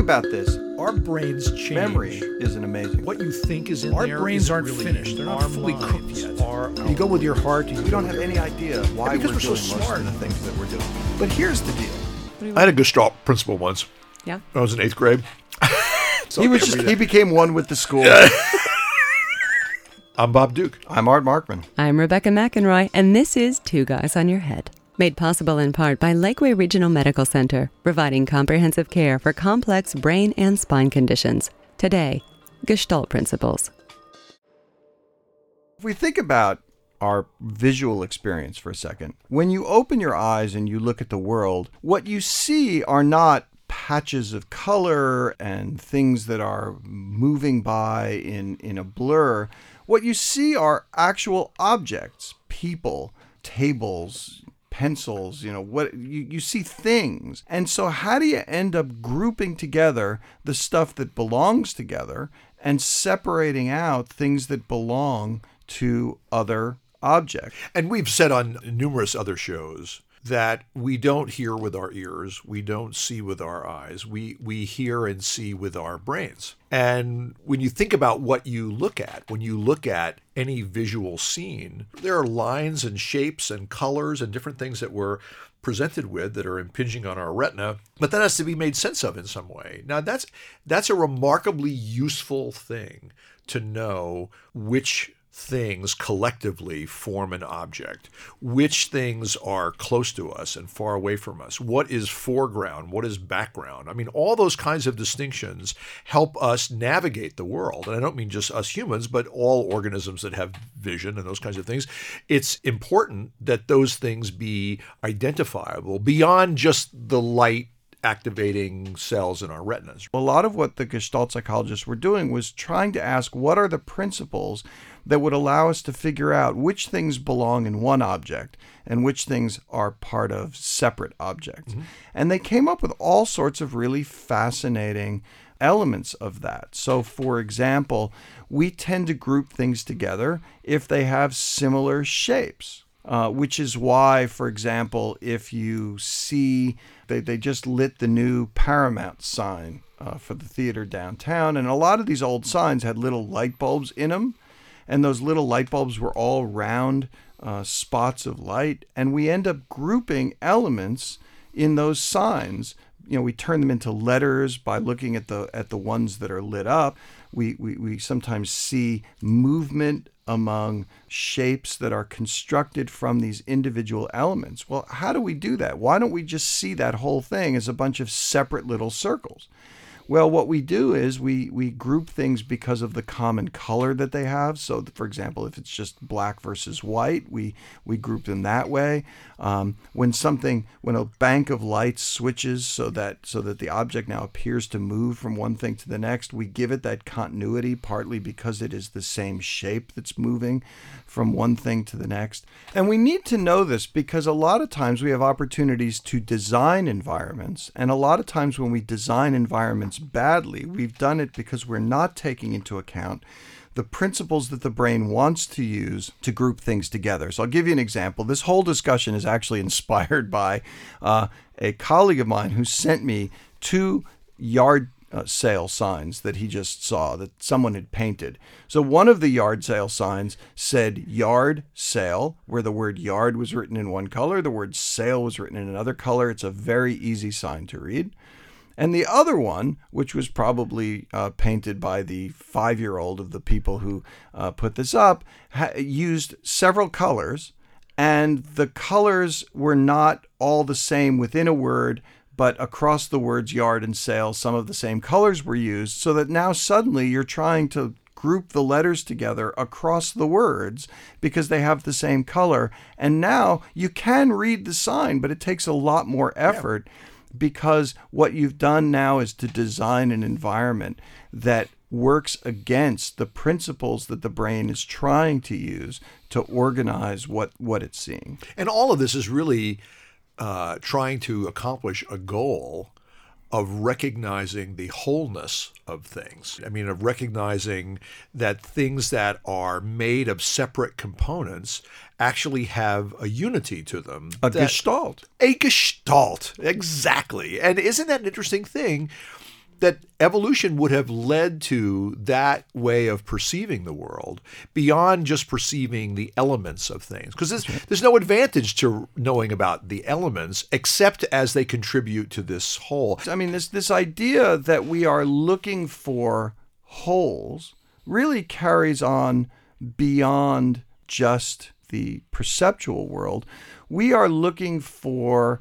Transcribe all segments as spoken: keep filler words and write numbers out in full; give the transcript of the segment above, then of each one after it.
about this. Our brains change. Memory is an amazing. What you think is in Our there. brains is aren't really finished. They're not our fully mind cooked yet. Are You go with your heart. We don't have any idea why Yeah, because we're, we're so doing most smart. of the things that we're doing. But here's the deal. I had a Gestalt principal once. Yeah. I was in eighth grade. So He I was can't just, read he it. became one with the school. I'm Bob Duke. I'm Art Markman. I'm Rebecca McEnroy, and this is Two Guys on Your Head. Made possible in part by Lakeway Regional Medical Center, providing comprehensive care for complex brain and spine conditions. Today, Gestalt Principles. If we think about our visual experience for a second, when you open your eyes and you look at the world, what you see are not patches of color and things that are moving by in, in a blur. What you see are actual objects, people, tables, pencils, you know, what you, you see things. And so how do you end up grouping together the stuff that belongs together and separating out things that belong to other objects? And we've said on numerous other shows that we don't hear with our ears, we don't see with our eyes, we we hear and see with our brains. And when you think about what you look at, when you look at any visual scene, there are lines and shapes and colors and different things that we're presented with that are impinging on our retina, but that has to be made sense of in some way. Now that's that's a remarkably useful thing to know which things collectively form an object, which things are close to us and far away from us, what is foreground, what is background. I mean, all those kinds of distinctions help us navigate the world. And I don't mean just us humans, but all organisms that have vision and those kinds of things. It's important that those things be identifiable beyond just the light activating cells in our retinas. A lot of what the Gestalt psychologists were doing was trying to ask what are the principles that would allow us to figure out which things belong in one object and which things are part of separate objects. Mm-hmm. And they came up with all sorts of really fascinating elements of that. So, for example, we tend to group things together if they have similar shapes. Uh, which is why, for example, if you see, they, they just lit the new Paramount sign uh, for the theater downtown, and a lot of these old signs had little light bulbs in them, and those little light bulbs were all round uh, spots of light, and we end up grouping elements in those signs. You know, we turn them into letters by looking at the at the ones that are lit up. We we, we sometimes see movement among shapes that are constructed from these individual elements. Well, how do we do that? Why don't we just see that whole thing as a bunch of separate little circles? Well, what we do is we, we group things because of the common color that they have. So, for example, if it's just black versus white, we, we group them that way. Um, when something, when a bank of lights switches so that so that the object now appears to move from one thing to the next, we give it that continuity, partly because it is the same shape that's moving from one thing to the next. And we need to know this because a lot of times we have opportunities to design environments, and a lot of times when we design environments badly, we've done it because we're not taking into account the principles that the brain wants to use to group things together. So I'll give you an example. This whole discussion is actually inspired by uh, a colleague of mine who sent me two yard uh, sale signs that he just saw that someone had painted. So one of the yard sale signs said yard sale, where the word yard was written in one color, the word sale was written in another color. It's a very easy sign to read. And the other one, which was probably uh, painted by the five-year-old of the people who uh, put this up, ha- used several colors, and the colors were not all the same within a word, but across the words yard and sale, some of the same colors were used, so that now suddenly you're trying to group the letters together across the words because they have the same color. And now you can read the sign, but it takes a lot more effort. Yeah. Because what you've done now is to design an environment that works against the principles that the brain is trying to use to organize what, what it's seeing. And all of this is really uh, trying to accomplish a goal of recognizing the wholeness of things. I mean, of recognizing that things that are made of separate components actually have a unity to them. A gestalt. A gestalt, exactly. And isn't that an interesting thing? that evolution would have led to that way of perceiving the world beyond just perceiving the elements of things. Because there's, there's no advantage to knowing about the elements except as they contribute to this whole. I mean, this this idea that we are looking for wholes really carries on beyond just the perceptual world. We are looking for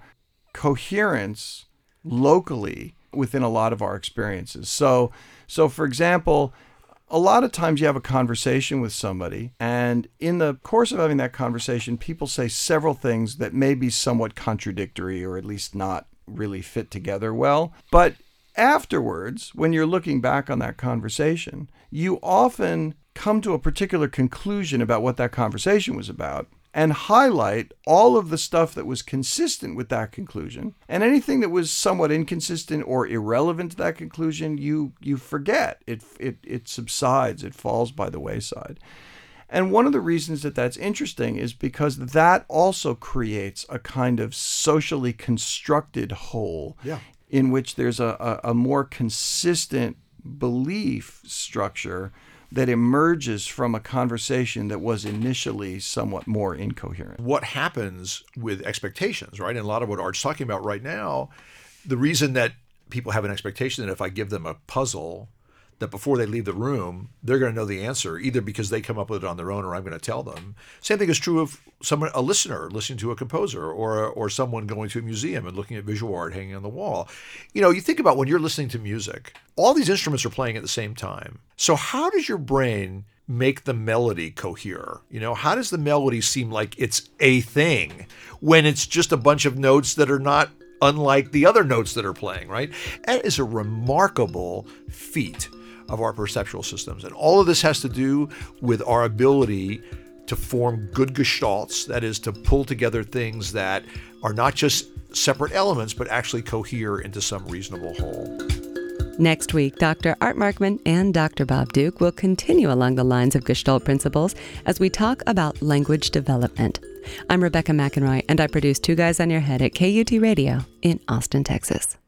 coherence locally within a lot of our experiences. So, so for example, a lot of times you have a conversation with somebody, and in the course of having that conversation, people say several things that may be somewhat contradictory or at least not really fit together well. But afterwards, when you're looking back on that conversation, you often come to a particular conclusion about what that conversation was about and highlight all of the stuff that was consistent with that conclusion, and anything that was somewhat inconsistent or irrelevant to that conclusion, you you forget. It it it subsides. It falls by the wayside. And one of the reasons that that's interesting is because that also creates a kind of socially constructed whole, Yeah. in which there's a, a, a more consistent belief structure that emerges from a conversation that was initially somewhat more incoherent. What happens with expectations, right? And a lot of what Art's talking about right now, the reason that people have an expectation that if I give them a puzzle, that before they leave the room, they're going to know the answer, either because they come up with it on their own or I'm going to tell them. Same thing is true of someone, a listener listening to a composer, or or someone going to a museum and looking at visual art hanging on the wall. You know, you think about when you're listening to music, all these instruments are playing at the same time. So how does your brain make the melody cohere? You know, how does the melody seem like it's a thing when it's just a bunch of notes that are not unlike the other notes that are playing, right? That is a remarkable feat of our perceptual systems. And all of this has to do with our ability to form good gestalts, that is, to pull together things that are not just separate elements, but actually cohere into some reasonable whole. Next week, Doctor Art Markman and Doctor Bob Duke will continue along the lines of Gestalt principles as we talk about language development. I'm Rebecca McEnroy, and I produce Two Guys on Your Head at K U T Radio in Austin, Texas.